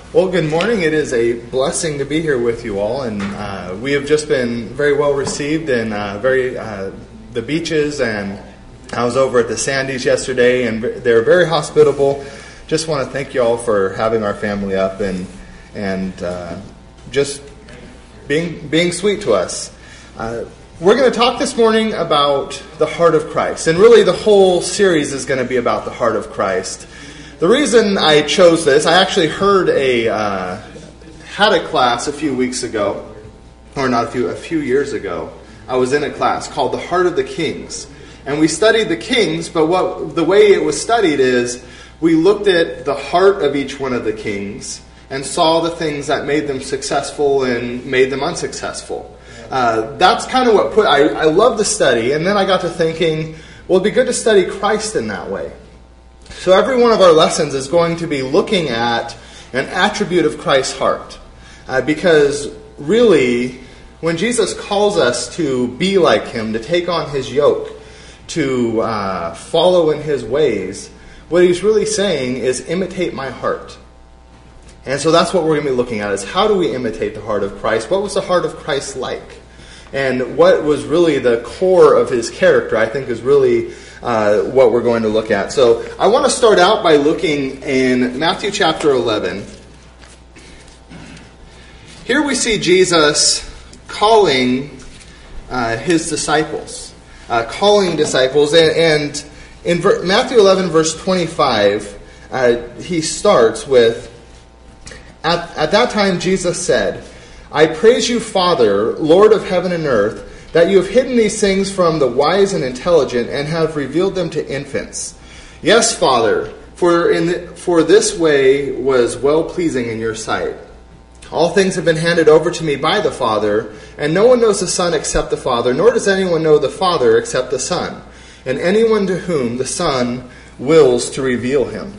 Well, good morning. It is a blessing to be here with you all, and we have just been very well received in the beaches, and I was over at the Sandys yesterday, and they were very hospitable. Just want to thank you all for having our family up and just being sweet to us. We're going to talk this morning about the heart of Christ, and really the whole series is going to be about the heart of Christ. The reason I chose this, I actually had a class a few weeks ago, or not a few years ago. I was in a class called The Heart of the Kings. And we studied the kings, but the way it was studied is we looked at the heart of each one of the kings and saw the things that made them successful and made them unsuccessful. That's kind of what I love the study, and then I got to thinking, well, it'd be good to study Christ in that way. So every one of our lessons is going to be looking at an attribute of Christ's heart. Because really, when Jesus calls us to be like Him, to take on His yoke, to follow in His ways, what He's really saying is imitate my heart. And so that's what we're going to be looking at, is how do we imitate the heart of Christ? What was the heart of Christ like? And what was really the core of His character, I think, is really what we're going to look at. So I want to start out by looking in Matthew chapter 11. Here we see Jesus calling His disciples. And in Matthew 11, verse 25, he starts with, At that time Jesus said, I praise you, Father, Lord of heaven and earth, that you have hidden these things from the wise and intelligent and have revealed them to infants. Yes, Father, for this way was well-pleasing in your sight. All things have been handed over to me by the Father, and no one knows the Son except the Father, nor does anyone know the Father except the Son, and anyone to whom the Son wills to reveal Him.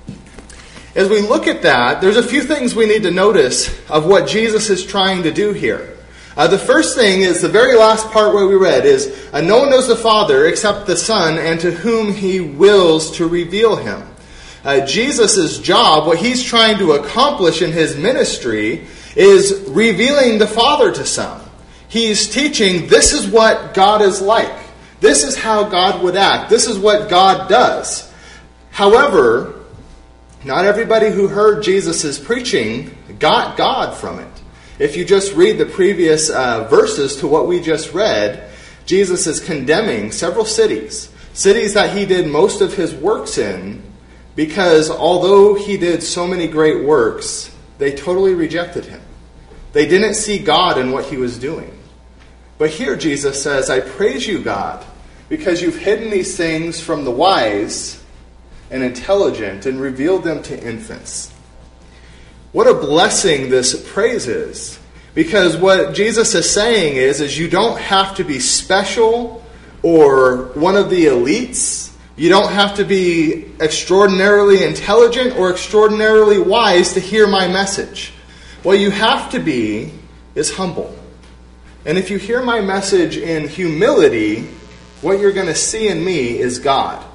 As we look at that, there's a few things we need to notice of what Jesus is trying to do here. The first thing is the very last part where we read is, no one knows the Father except the Son, and to whom He wills to reveal Him. Jesus' job, what He's trying to accomplish in His ministry, is revealing the Father to some. He's teaching, this is what God is like. This is how God would act. This is what God does. However, not everybody who heard Jesus' preaching got God from it. If you just read the previous verses to what we just read, Jesus is condemning several cities that He did most of His works in, because although He did so many great works, they totally rejected Him. They didn't see God in what He was doing. But here Jesus says, I praise you, God, because you've hidden these things from the wise and intelligent and revealed them to infants. What a blessing this praise is. Because what Jesus is saying is you don't have to be special or one of the elites. You don't have to be extraordinarily intelligent or extraordinarily wise to hear my message. What you have to be is humble. And if you hear my message in humility, what you're going to see in me is God.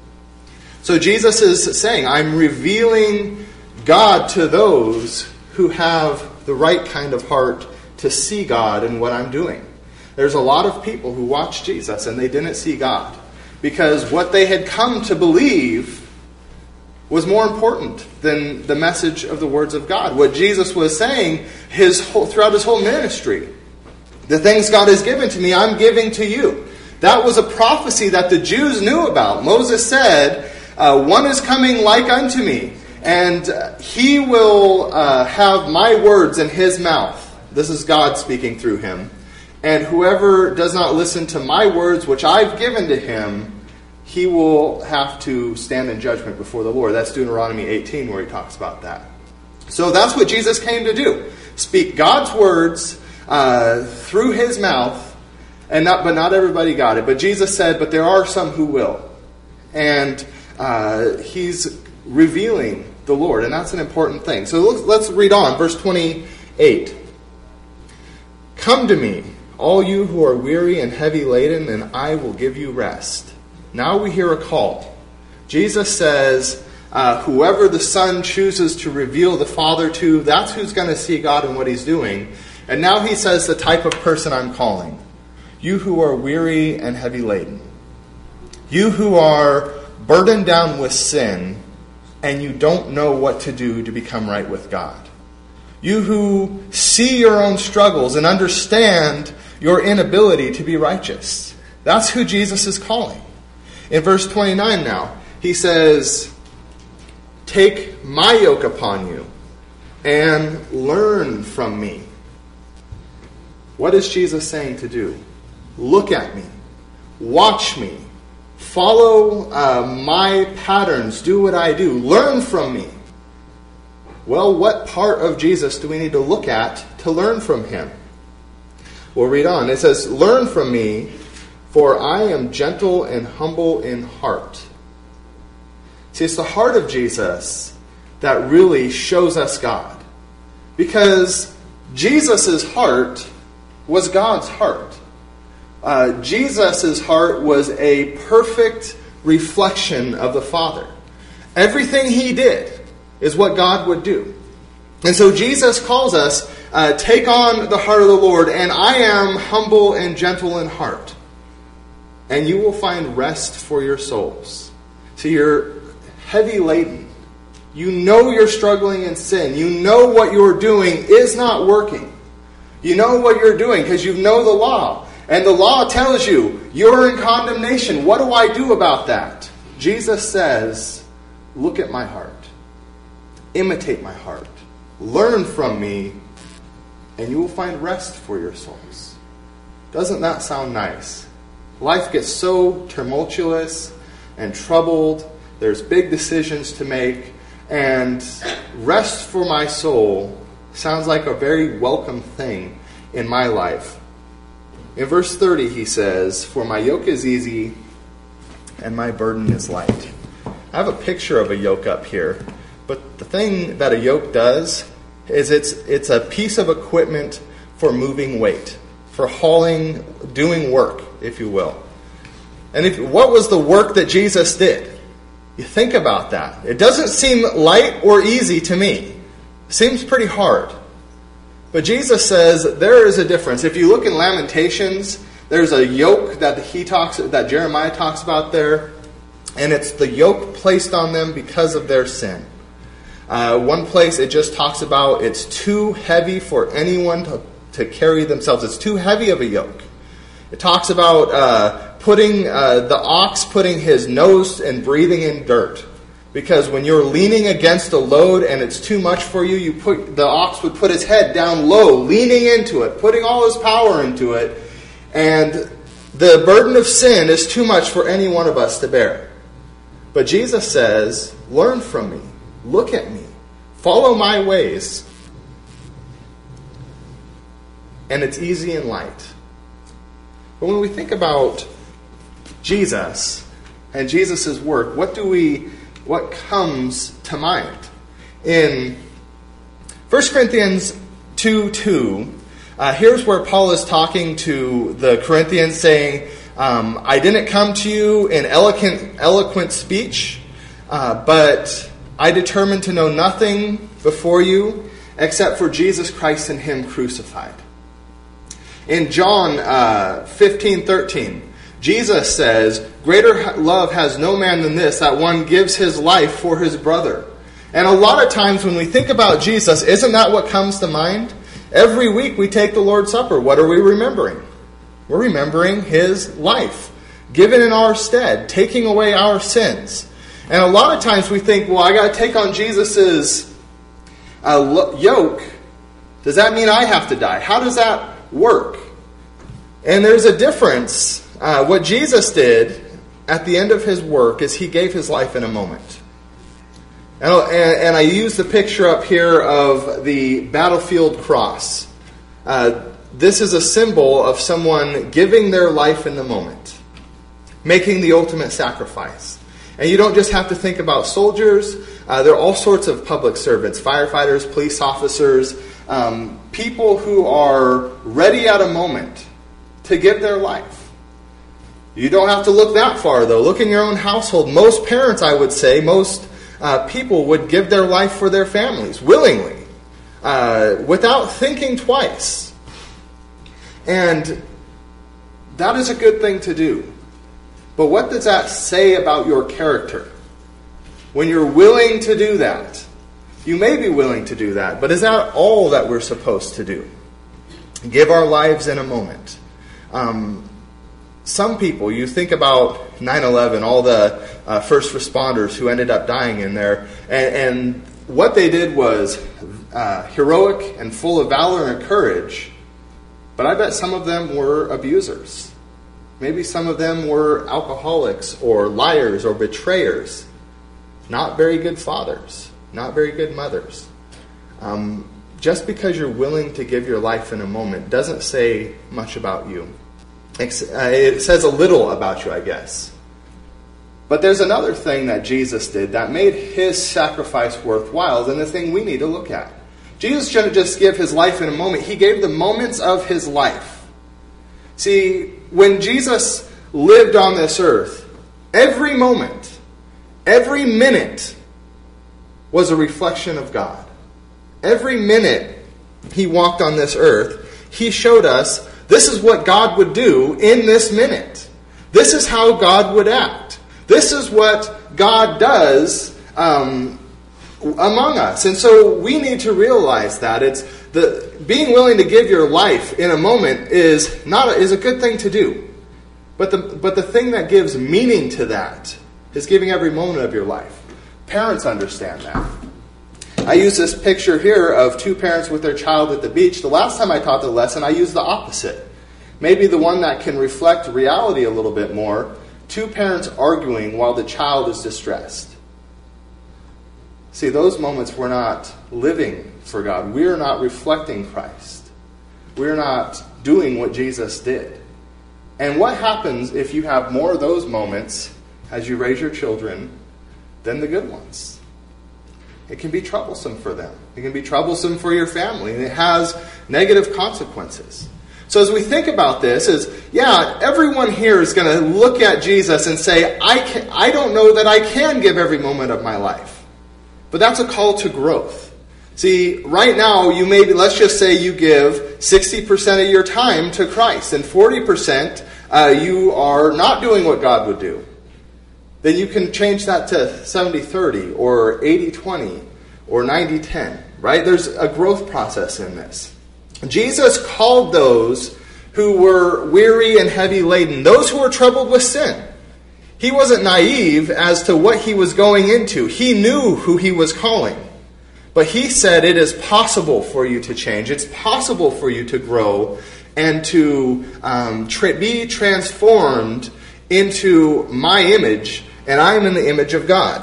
So Jesus is saying, I'm revealing God to those who have the right kind of heart to see God in what I'm doing. There's a lot of people who watched Jesus and they didn't see God, because what they had come to believe was more important than the message of the words of God. What Jesus was saying throughout His whole ministry, the things God has given to me, I'm giving to you. That was a prophecy that the Jews knew about. Moses said, one is coming like unto me, and he will have my words in his mouth. This is God speaking through him. And whoever does not listen to my words, which I've given to him, he will have to stand in judgment before the Lord. That's Deuteronomy 18 where he talks about that. So that's what Jesus came to do. Speak God's words through his mouth, but not everybody got it. But Jesus said, but there are some who will. And he's revealing the Lord, and that's an important thing. So let's read on, verse 28. Come to me, all you who are weary and heavy laden, and I will give you rest. Now we hear a call. Jesus says, Whoever the Son chooses to reveal the Father to, that's who's going to see God and what he's doing. And now he says the type of person I'm calling. You who are weary and heavy laden. You who are burdened down with sin and you don't know what to do to become right with God. You who see your own struggles and understand your inability to be righteous. That's who Jesus is calling. In verse 29 now, he says, take my yoke upon you and learn from me. What is Jesus saying to do? Look at me. Watch me. Follow my patterns. Do what I do. Learn from me. Well, what part of Jesus do we need to look at to learn from him? We'll read on. It says, learn from me, for I am gentle and humble in heart. See, it's the heart of Jesus that really shows us God. Because Jesus' heart was God's heart. Jesus' heart was a perfect reflection of the Father. Everything he did is what God would do. And so Jesus calls us, take on the heart of the Lord, and I am humble and gentle in heart. And you will find rest for your souls. So you're heavy laden. You know you're struggling in sin. You know what you're doing is not working. You know what you're doing because you know the law. And the law tells you you're in condemnation. What do I do about that? Jesus says, look at my heart. Imitate my heart. Learn from me, and you will find rest for your souls. Doesn't that sound nice? Life gets so tumultuous and troubled. There's big decisions to make. And rest for my soul sounds like a very welcome thing in my life. In verse 30 he says, for my yoke is easy and my burden is light. I have a picture of a yoke up here. But the thing that a yoke does is it's a piece of equipment for moving weight, for hauling, doing work, if you will. And what was the work that Jesus did? You think about that. It doesn't seem light or easy to me. It seems pretty hard. But Jesus says there is a difference. If you look in Lamentations, there's a yoke that Jeremiah talks about there, and it's the yoke placed on them because of their sin. One place it just talks about it's too heavy for anyone to carry themselves. It's too heavy of a yoke. It talks about putting the ox putting his nose and breathing in dirt. Because when you're leaning against a load and it's too much for you, the ox would put his head down low, leaning into it, putting all his power into it. And the burden of sin is too much for any one of us to bear. But Jesus says, learn from me. Look at me. Follow my ways. And it's easy and light. But when we think about Jesus and Jesus' work, what comes to mind? In 1 Corinthians 2:2, here's where Paul is talking to the Corinthians saying, I didn't come to you in eloquent speech, but I determined to know nothing before you except for Jesus Christ and Him crucified. In John 15:13, Jesus says, greater love has no man than this, that one gives his life for his brother. And a lot of times when we think about Jesus, isn't that what comes to mind? Every week we take the Lord's Supper. What are we remembering? We're remembering His life, given in our stead, taking away our sins. And a lot of times we think, well, I got to take on Jesus' yoke. Does that mean I have to die? How does that work? And there's a difference. What Jesus did at the end of His work is He gave His life in a moment. And I use the picture up here of the battlefield cross. This is a symbol of someone giving their life in the moment, making the ultimate sacrifice. And you don't just have to think about soldiers. There are all sorts of public servants, firefighters, police officers, people who are ready at a moment to give their life. You don't have to look that far, though. Look in your own household. Most parents, I would say, most people would give their life for their families willingly, without thinking twice. And that is a good thing to do. But what does that say about your character? When you're willing to do that, you may be willing to do that, but is that all that we're supposed to do? Give our lives in a moment. Some people, you think about 9/11, all the first responders who ended up dying in there, and what they did was heroic and full of valor and courage, but I bet some of them were abusers. Maybe some of them were alcoholics or liars or betrayers. Not very good fathers, not very good mothers. Just because you're willing to give your life in a moment doesn't say much about you. It says a little about you, I guess. But there's another thing that Jesus did that made his sacrifice worthwhile, and the thing we need to look at. Jesus didn't just give his life in a moment. He gave the moments of his life. See, when Jesus lived on this earth, every moment, every minute was a reflection of God. Every minute he walked on this earth, he showed us this is what God would do in this minute. This is how God would act. This is what God does among us. And so we need to realize that being willing to give your life in a moment is a good thing to do. But the thing that gives meaning to that is giving every moment of your life. Parents understand that. I use this picture here of two parents with their child at the beach. The last time I taught the lesson, I used the opposite. Maybe the one that can reflect reality a little bit more. Two parents arguing while the child is distressed. See, those moments we're not living for God. We're not reflecting Christ. We're not doing what Jesus did. And what happens if you have more of those moments as you raise your children than the good ones? It can be troublesome for them. It can be troublesome for your family, and it has negative consequences. So as we think about this, everyone here is going to look at Jesus and say, I don't know that I can give every moment of my life. But that's a call to growth. See, right now, let's just say you give 60% of your time to Christ, and 40% you are not doing what God would do. Then you can change that to 70-30 or 80-20 or 90-10, right? There's a growth process in this. Jesus called those who were weary and heavy laden, those who were troubled with sin. He wasn't naive as to what he was going into. He knew who he was calling. But he said it is possible for you to change. It's possible for you to grow and to be transformed into my image, and I am in the image of God.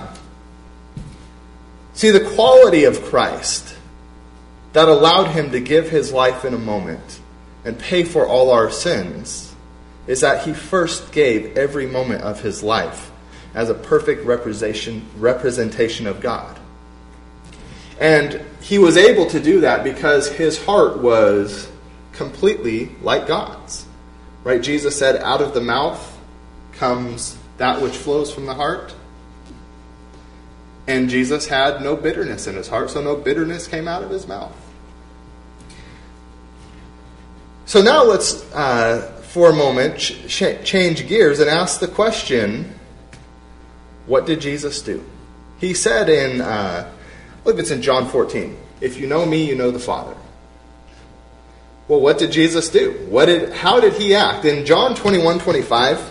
See, the quality of Christ that allowed him to give his life in a moment and pay for all our sins is that he first gave every moment of his life as a perfect representation of God. And he was able to do that because his heart was completely like God's. Right? Jesus said, out of the mouth comes that which flows from the heart. And Jesus had no bitterness in his heart, so no bitterness came out of his mouth. So now let's, for a moment, change gears and ask the question, what did Jesus do? He said in, I believe it's in John 14, if you know me, you know the Father. Well, what did Jesus do? How did he act? In John 21:25,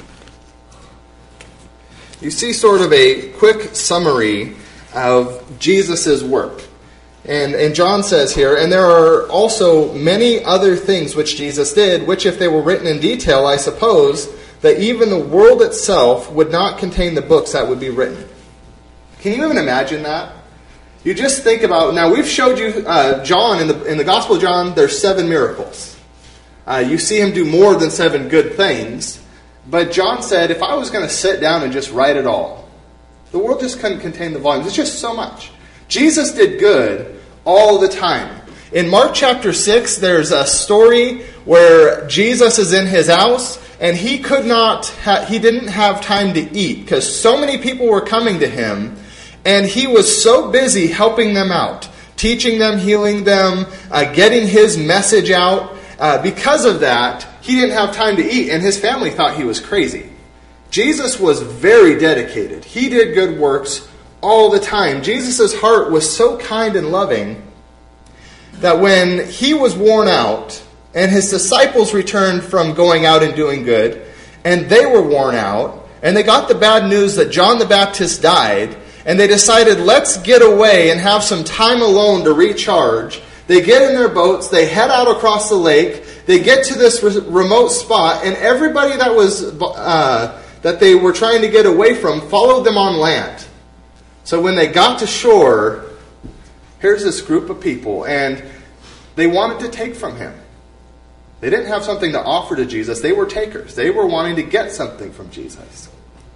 you see sort of a quick summary of Jesus' work. And John says here, and there are also many other things which Jesus did, which if they were written in detail, I suppose, that even the world itself would not contain the books that would be written. Can you even imagine that? You just think about, now we've showed you John, in the Gospel of John, there's 7 miracles. You see him do more than 7 good things. But John said, if I was going to sit down and just write it all, the world just couldn't contain the volumes. It's just so much. Jesus did good all the time. In Mark chapter 6, there's a story where Jesus is in his house, and he didn't have time to eat because so many people were coming to him. And he was so busy helping them out, teaching them, healing them, getting his message out. Because of that, he didn't have time to eat, and his family thought he was crazy. Jesus was very dedicated. He did good works all the time. Jesus' heart was so kind and loving that when he was worn out and his disciples returned from going out and doing good, and they were worn out, and they got the bad news that John the Baptist died, and they decided, let's get away and have some time alone to recharge. They get in their boats, they head out across the lake, they get to this remote spot, and everybody that was that they were trying to get away from followed them on land. So when they got to shore, here's this group of people, and they wanted to take from him. They didn't have something to offer to Jesus. They were takers. They were wanting to get something from Jesus.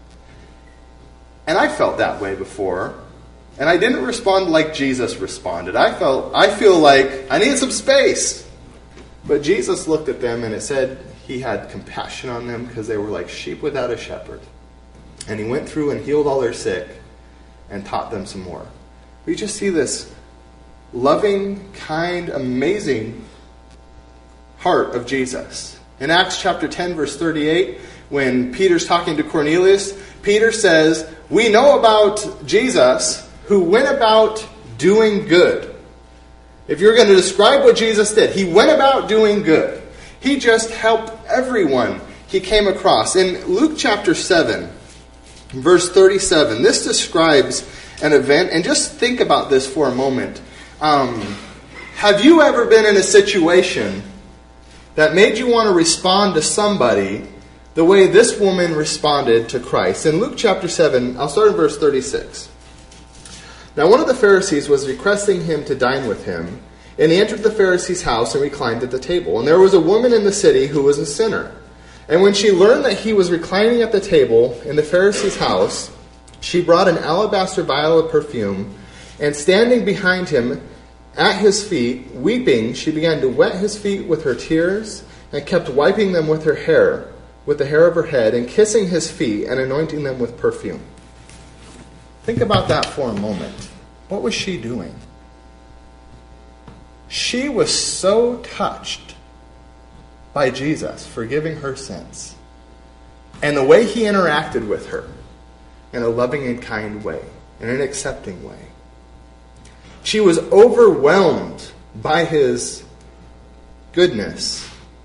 And I felt that way before. And I didn't respond like Jesus responded. I feel like I need some space. But Jesus looked at them, and it said he had compassion on them because they were like sheep without a shepherd. And he went through and healed all their sick and taught them some more. We just see this loving, kind, amazing heart of Jesus. In Acts chapter 10, verse 38, when Peter's talking to Cornelius, Peter says, we know about Jesus who went about doing good. If you're going to describe what Jesus did, he went about doing good. He just helped everyone he came across. In Luke chapter 7, verse 37, this describes an event, and just think about this for a moment. Have you ever been in a situation that made you want to respond to somebody the way this woman responded to Christ? In Luke chapter 7, I'll start in verse 36. Now one of the Pharisees was requesting him to dine with him, and he entered the Pharisee's house and reclined at the table. And there was a woman in the city who was a sinner. And when she learned that he was reclining at the table in the Pharisee's house, she brought an alabaster vial of perfume, and standing behind him at his feet, weeping, she began to wet his feet with her tears, and kept wiping them with her hair, with the hair of her head, and kissing his feet and anointing them with perfume. Think about that for a moment. What was she doing? She was so touched by Jesus forgiving her sins and the way he interacted with her in a loving and kind way, in an accepting way. She was overwhelmed by his goodness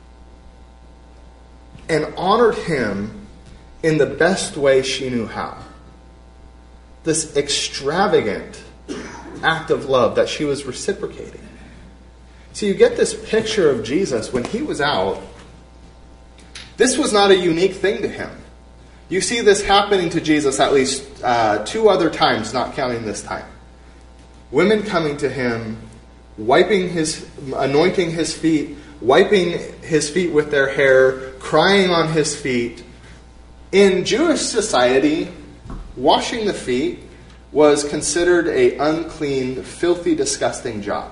and honored him in the best way she knew how. This extravagant act of love that she was reciprocating. So you get this picture of Jesus when he was out. This was not a unique thing to him. You see this happening to Jesus at least 2 other times, not counting this time. Women coming to him, anointing his feet, wiping his feet with their hair, crying on his feet. In Jewish society, washing the feet was considered an unclean, filthy, disgusting job.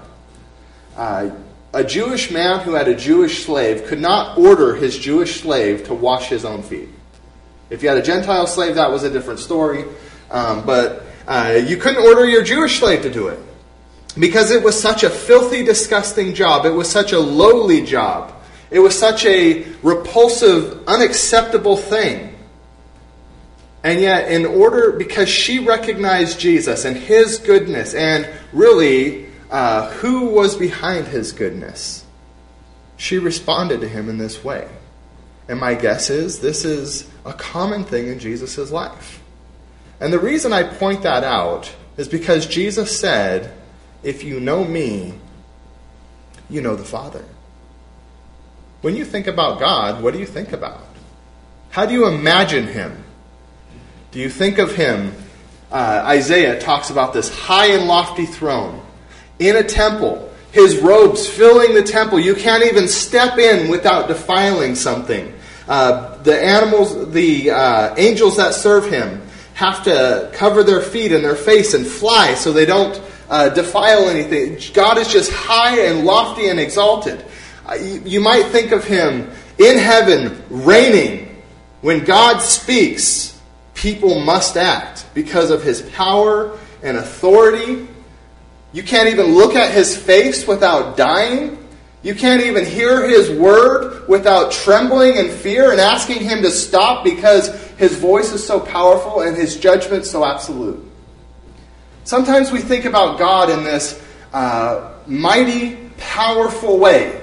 A Jewish man who had a Jewish slave could not order his Jewish slave to wash his own feet. If you had a Gentile slave, that was a different story. But you couldn't order your Jewish slave to do it. Because it was such a filthy, disgusting job. It was such a lowly job. It was such a repulsive, unacceptable thing. And yet, because she recognized Jesus and his goodness, and really who was behind his goodness, she responded to him in this way. And my guess is this is a common thing in Jesus' life. And the reason I point that out is because Jesus said, if you know me, you know the Father. When you think about God, what do you think about? How do you imagine him? Do you think of him? Isaiah talks about this high and lofty throne in a temple, his robes filling the temple. You can't even step in without defiling something. The animals, the angels that serve him have to cover their feet and their face and fly so they don't defile anything. God is just high and lofty and exalted. You might think of him in heaven reigning. When God speaks, people must act because of his power and authority. You can't even look at his face without dying. You can't even hear his word without trembling in fear and asking him to stop because his voice is so powerful and his judgment so absolute. Sometimes we think about God in this mighty, powerful way.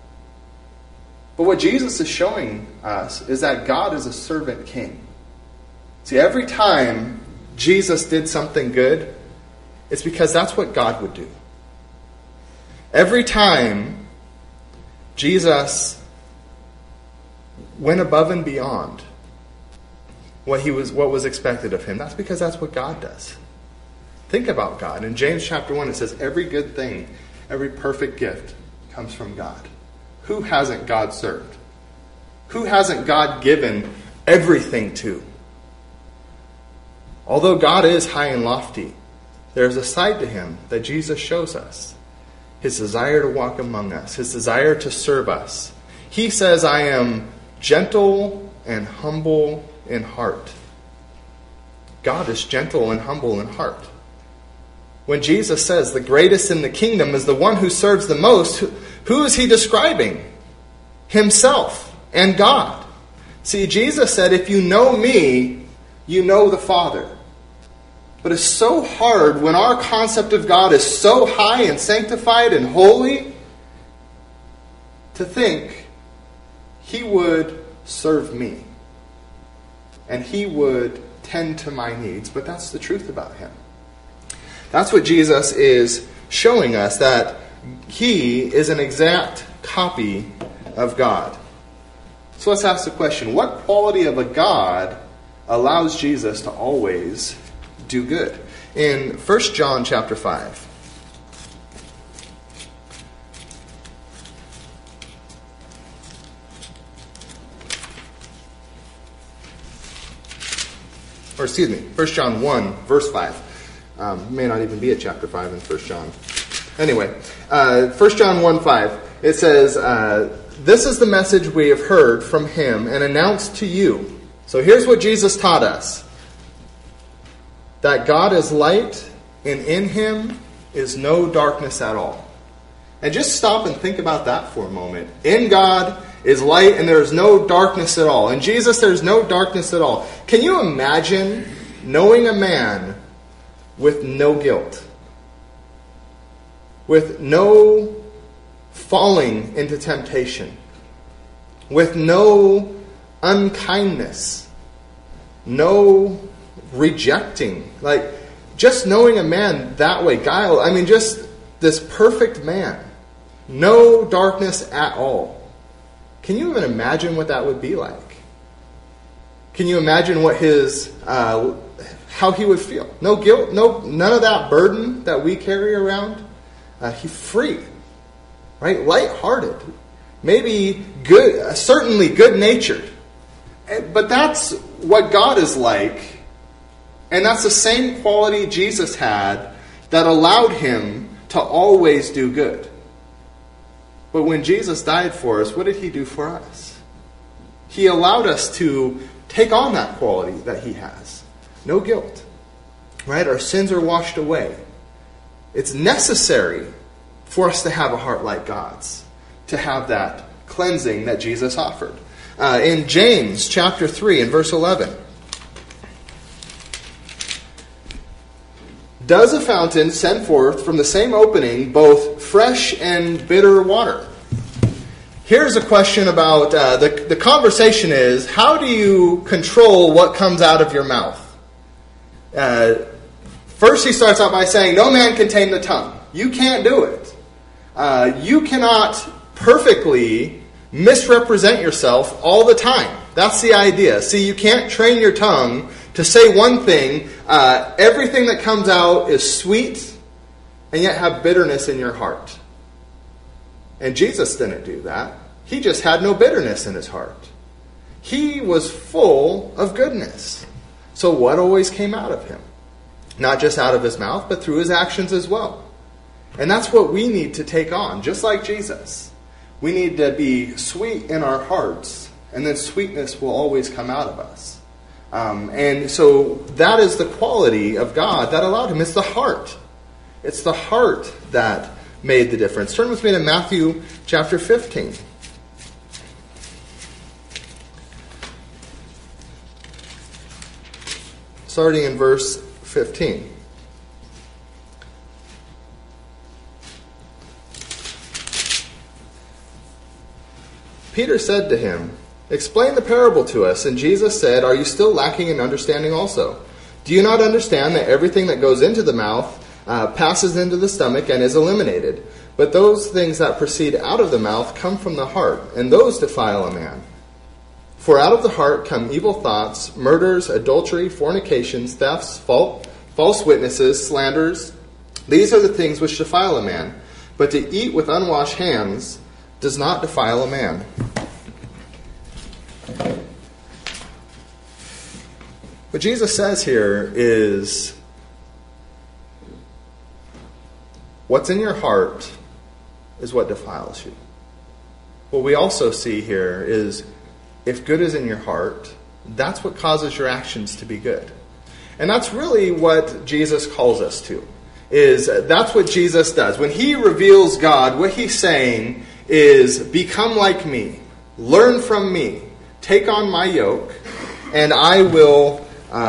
But what Jesus is showing us is that God is a servant king. See, every time Jesus did something good, it's because that's what God would do. Every time Jesus went above and beyond what was expected of him, that's because that's what God does. Think about God. In James chapter 1, it says, every good thing, every perfect gift comes from God. Who hasn't God served? Who hasn't God given everything to? Although God is high and lofty, there's a side to him that Jesus shows us. His desire to walk among us. His desire to serve us. He says, I am gentle and humble in heart. God is gentle and humble in heart. When Jesus says the greatest in the kingdom is the one who serves the most, who is he describing? Himself and God. See, Jesus said, if you know me, you know the Father. But it's so hard when our concept of God is so high and sanctified and holy to think he would serve me and he would tend to my needs. But that's the truth about him. That's what Jesus is showing us, that he is an exact copy of God. So let's ask the question, what quality of a God allows Jesus to always do good? In 1 John chapter 5. Or excuse me, 1 John 1, verse 5. May not even be at chapter 5 in 1 John. Anyway, 1 John 1, 5. It says, this is the message we have heard from him and announced to you. So here's what Jesus taught us. That God is light, and in him is no darkness at all. And just stop and think about that for a moment. In God is light, and there is no darkness at all. In Jesus, there's no darkness at all. Can you imagine knowing a man with no guilt? With no falling into temptation? With no unkindness? No rejecting? Like, just knowing a man that way, guile, I mean, just this perfect man. No darkness at all. Can you even imagine what that would be like? Can you imagine what his, how he would feel? No guilt, none of that burden that we carry around. He's free, right? Lighthearted, maybe good, certainly good-natured. But that's what God is like. And that's the same quality Jesus had that allowed him to always do good. But when Jesus died for us, what did he do for us? He allowed us to take on that quality that he has. No guilt. Right? Our sins are washed away. It's necessary for us to have a heart like God's, to have that cleansing that Jesus offered. In James chapter 3 and verse 11. Does a fountain send forth from the same opening both fresh and bitter water? Here's a question about, the conversation is, how do you control what comes out of your mouth? First he starts out by saying, no man can tame the tongue. You can't do it. You cannot perfectly misrepresent yourself all the time. That's the idea. See, you can't train your tongue to say one thing, everything that comes out is sweet, and yet have bitterness in your heart. And Jesus didn't do that. He just had no bitterness in his heart. He was full of goodness. So what always came out of him? Not just out of his mouth, but through his actions as well. And that's what we need to take on, just like Jesus. We need to be sweet in our hearts, and then sweetness will always come out of us. And so that is the quality of God that allowed him. It's the heart. It's the heart that made the difference. Turn with me to Matthew chapter 15. Starting in verse 15. Peter said to him, "Explain the parable to us." And Jesus said, "Are you still lacking in understanding also? Do you not understand that everything that goes into the mouth passes into the stomach and is eliminated? But those things that proceed out of the mouth come from the heart, and those defile a man. For out of the heart come evil thoughts, murders, adultery, fornications, thefts, false witnesses, slanders. These are the things which defile a man. But to eat with unwashed hands does not defile a man." What Jesus says here is, what's in your heart is what defiles you. What we also see here is, if good is in your heart, that's what causes your actions to be good. And that's really what Jesus calls us to. That's what Jesus does. When he reveals God, what he's saying is, become like me, learn from me, take on my yoke, and I will,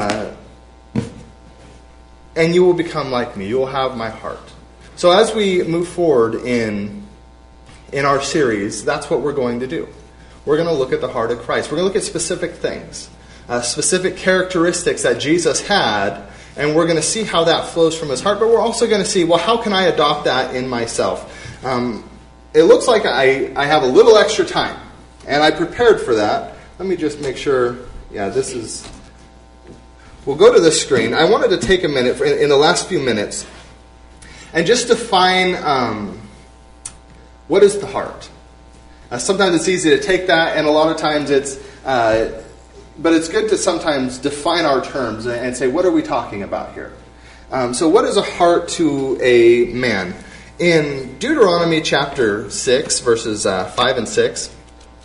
and you will become like me. You will have my heart. So as we move forward in our series, that's what we're going to do. We're going to look at the heart of Christ. We're going to look at specific things, specific characteristics that Jesus had, and we're going to see how that flows from his heart. But we're also going to see, well, how can I adopt that in myself? It looks like I have a little extra time, and I prepared for that. Let me just make sure. Yeah, this is... We'll go to the screen. I wanted to take a minute in the last few minutes and just define what is the heart. Sometimes it's easy to take that, and a lot of times it's... but it's good to sometimes define our terms and say, what are we talking about here? So what is a heart to a man? In Deuteronomy chapter 6, verses 5 and 6,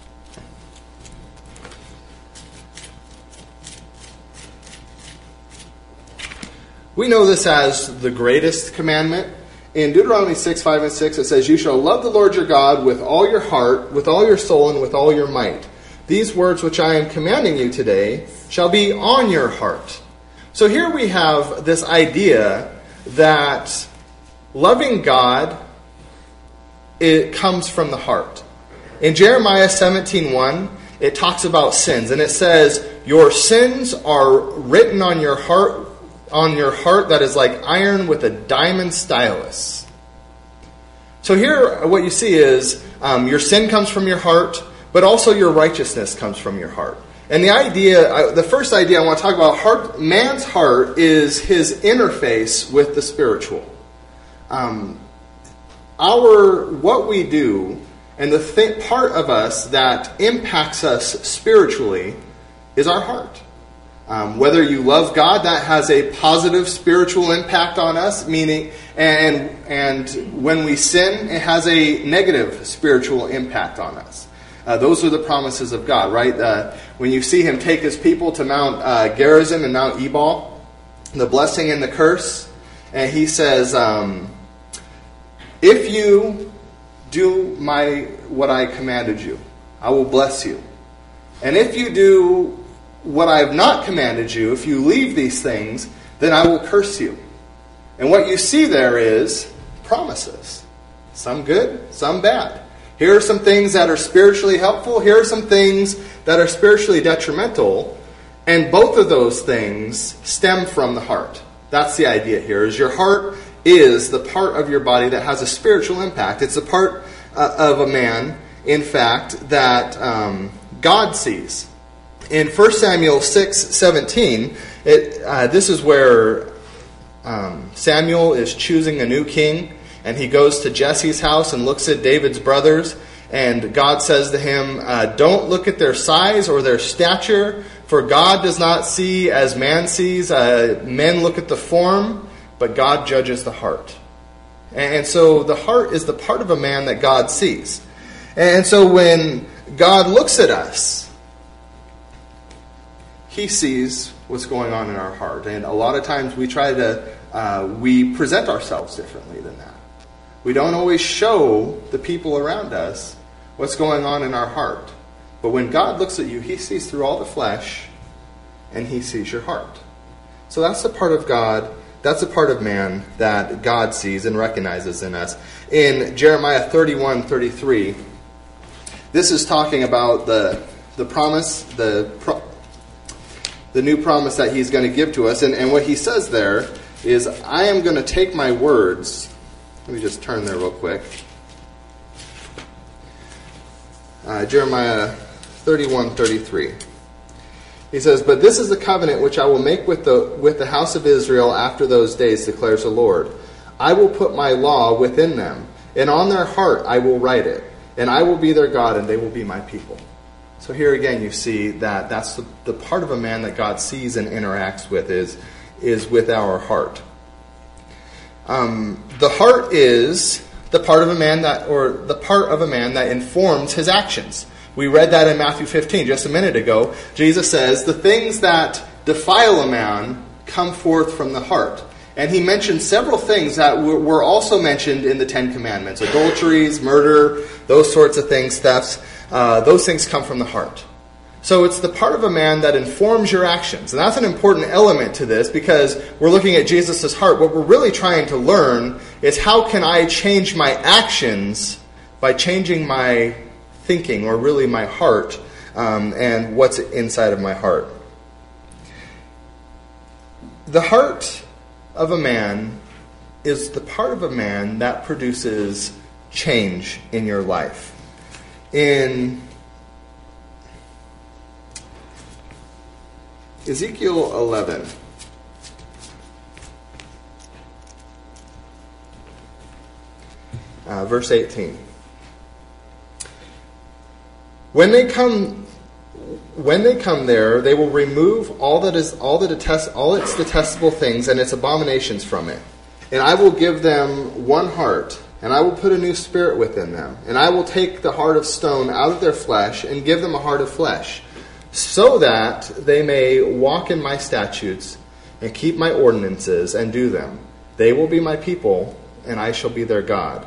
we know this as the greatest commandment. In Deuteronomy 6, 5 and 6, it says, "You shall love the Lord your God with all your heart, with all your soul, and with all your might. These words which I am commanding you today shall be on your heart." So here we have this idea that loving God, it comes from the heart. In Jeremiah 17:1, it talks about sins, and it says, "Your sins are written on your heart that is like iron with a diamond stylus." So here what you see is your sin comes from your heart, but also your righteousness comes from your heart. And the first idea I want to talk about, man's heart is his interface with the spiritual. What we do, and the part of us that impacts us spiritually, is our heart. Whether you love God, that has a positive spiritual impact on us, meaning, and when we sin, it has a negative spiritual impact on us. Those are the promises of God, right? When you see him take his people to Mount Gerizim and Mount Ebal, the blessing and the curse, and he says, if you do what I commanded you, I will bless you. And if you do what I have not commanded you, if you leave these things, then I will curse you. And what you see there is promises. Some good, some bad. Here are some things that are spiritually helpful. Here are some things that are spiritually detrimental. And both of those things stem from the heart. That's the idea here, is your heart is the part of your body that has a spiritual impact. It's a part of a man, in fact, that God sees. In 1 Samuel 6:17, this is where Samuel is choosing a new king, and he goes to Jesse's house and looks at David's brothers, and God says to him, "Don't look at their size or their stature, for God does not see as man sees. Men look at the form, but God judges the heart." And so the heart is the part of a man that God sees. And so when God looks at us, He sees what's going on in our heart. And a lot of times we we present ourselves differently than that. We don't always show the people around us what's going on in our heart. But when God looks at you, He sees through all the flesh, and He sees your heart. So that's the part of God, that's the part of man that God sees and recognizes in us. In Jeremiah 31:33, this is talking about the promise, the new promise that He's going to give to us. And what He says there is, I am going to take my words. Let me just turn there real quick. Jeremiah 31:33. He says, but this is the covenant which I will make with the house of Israel after those days, declares the Lord. I will put my law within them, and on their heart I will write it, and I will be their God, and they will be my people. So here again you see that that's the part of a man that God sees and interacts with is with our heart. The heart is the part of a man that informs his actions. We read that in Matthew 15 just a minute ago. Jesus says, the things that defile a man come forth from the heart. And He mentioned several things that were also mentioned in the Ten Commandments. Adulteries, murder, those sorts of things, thefts. Those things come from the heart. So it's the part of a man that informs your actions. And that's an important element to this, because we're looking at Jesus' heart. What we're really trying to learn is, how can I change my actions by changing my thinking, or really my heart, and what's inside of my heart. The heart of a man is the part of a man that produces change in your life. In Ezekiel 11, verse 18. When they come there, they will remove all its detestable things and its abominations from it. And I will give them one heart, and I will put a new spirit within them. And I will take the heart of stone out of their flesh and give them a heart of flesh, so that they may walk in my statutes and keep my ordinances and do them. They will be my people, and I shall be their God.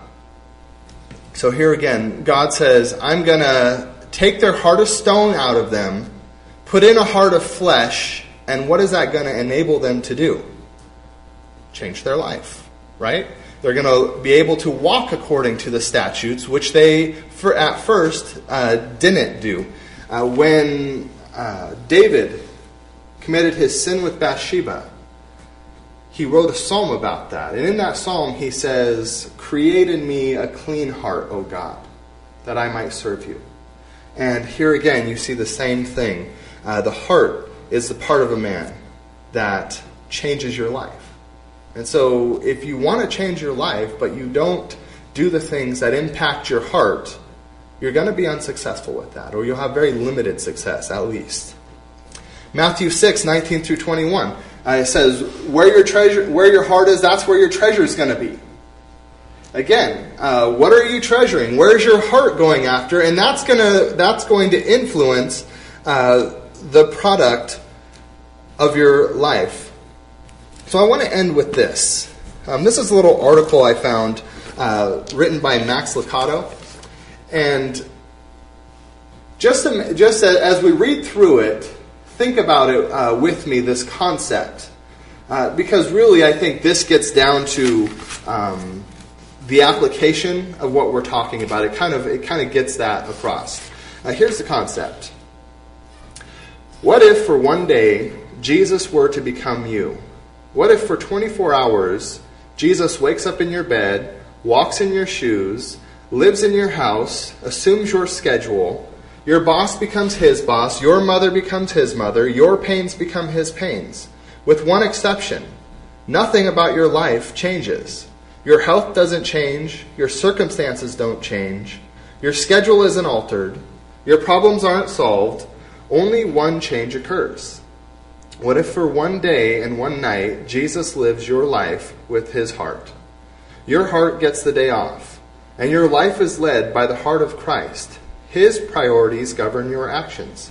So here again, God says, I'm going to take their heart of stone out of them, put in a heart of flesh, and what is that going to enable them to do? Change their life, right? They're going to be able to walk according to the statutes, which they at first didn't do. When David committed his sin with Bathsheba, he wrote a psalm about that. And in that psalm he says, create in me a clean heart, O God, that I might serve you. And here again, you see the same thing. The heart is the part of a man that changes your life. And so if you want to change your life, but you don't do the things that impact your heart, you're going to be unsuccessful with that, or you'll have very limited success, at least. Matthew 6, 19 through 21, it says, where your heart is, that's where your treasure is going to be. Again, what are you treasuring? Where's your heart going after? And that's going to influence the product of your life. So I want to end with this. This is a little article I found written by Max Lucado. And just as we read through it, think about it with me, this concept. Because really I think this gets down to the application of what we're talking about. It kind of gets that across. Here's the concept. What if for one day Jesus were to become you? What if for 24 hours Jesus wakes up in your bed, walks in your shoes, lives in your house, assumes your schedule, your boss becomes his boss, your mother becomes his mother, your pains become his pains? With one exception, nothing about your life changes. Your health doesn't change, your circumstances don't change, your schedule isn't altered, your problems aren't solved, only one change occurs. What if for one day and one night Jesus lives your life with his heart? Your heart gets the day off, and your life is led by the heart of Christ. His priorities govern your actions.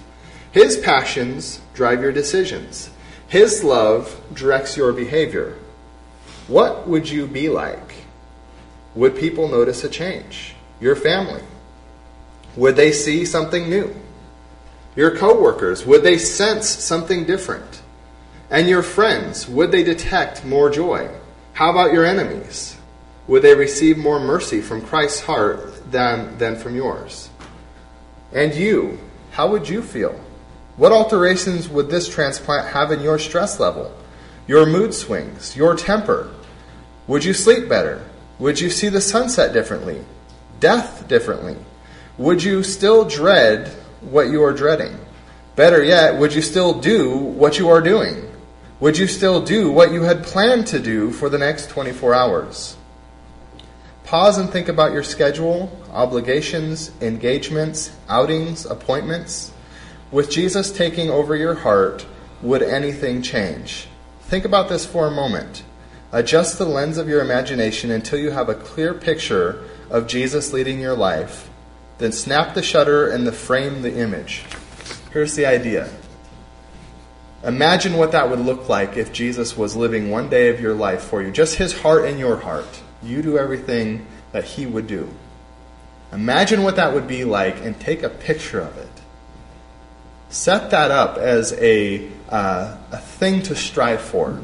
His passions drive your decisions. His love directs your behavior. What would you be like? Would people notice a change? Your family? Would they see something new? Your coworkers, would they sense something different? And your friends, would they detect more joy? How about your enemies? Would they receive more mercy from Christ's heart than from yours? And you, how would you feel? What alterations would this transplant have in your stress level, your mood swings, your temper? Would you sleep better? Would you see the sunset differently? Death differently? Would you still dread what you are dreading? Better yet, would you still do what you are doing? Would you still do what you had planned to do for the next 24 hours? Pause and think about your schedule, obligations, engagements, outings, appointments. With Jesus taking over your heart, would anything change? Think about this for a moment. Adjust the lens of your imagination until you have a clear picture of Jesus leading your life. Then snap the shutter and frame the image. Here's the idea. Imagine what that would look like if Jesus was living one day of your life for you. Just his heart in your heart. You do everything that he would do. Imagine what that would be like and take a picture of it. Set that up as a thing to strive for.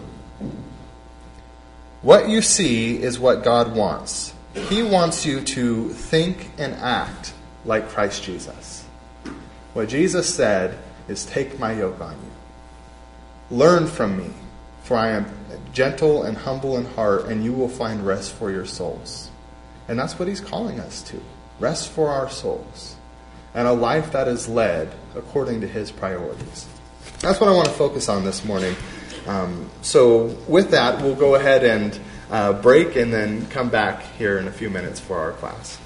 What you see is what God wants. He wants you to think and act like Christ Jesus. What Jesus said is, take my yoke on you. Learn from me, for I am gentle and humble in heart, and you will find rest for your souls. And that's what he's calling us to. Rest for our souls. And a life that is led according to his priorities. That's what I want to focus on this morning. So with that, we'll go ahead and break and then come back here in a few minutes for our class.